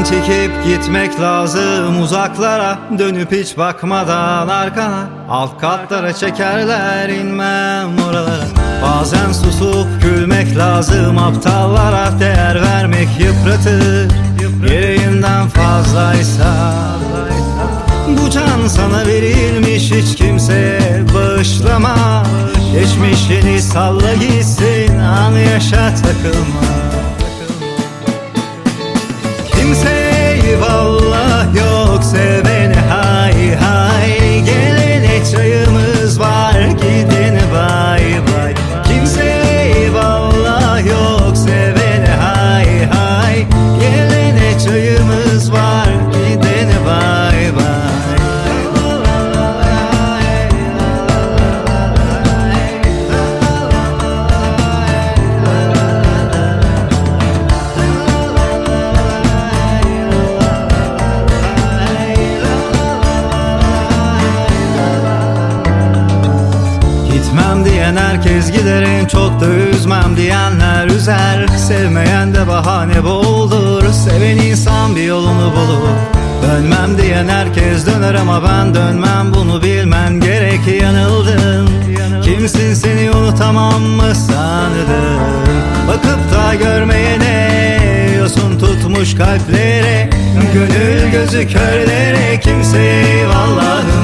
çekip gitmek lazım uzaklara, dönüp hiç bakmadan arkana. Alt katlara çekerler, inmem oralara. Bazen susup gülmek lazım aptallara, değer vermek yıpratır gereğinden fazlaysa. Bu can sana verilmiş, hiç kimseye bağışlama. Geçmişini salla gitsin, an yaşa takılma. Kimseye vallah yok seveni, hay hay. Gelene çayımız var, gidene bay bay. Kimseye vallah yok seveni, hay hay. Gelene çayımız var, gidene bay bay. Gitmem diyen herkes giderim, çok da üzmem diyenler üzer. Sevmeyen de bahane boldur, seven insan bir yolunu bulur. Dönmem diyen herkes döner ama ben dönmem, bunu bilmen gerek. Yanıldım, kimsin seni unutamam mı sanırım? Bakıp da görmeyene, yosun tutmuş kalplere, gönül gözü körlere. Kimseye vallahi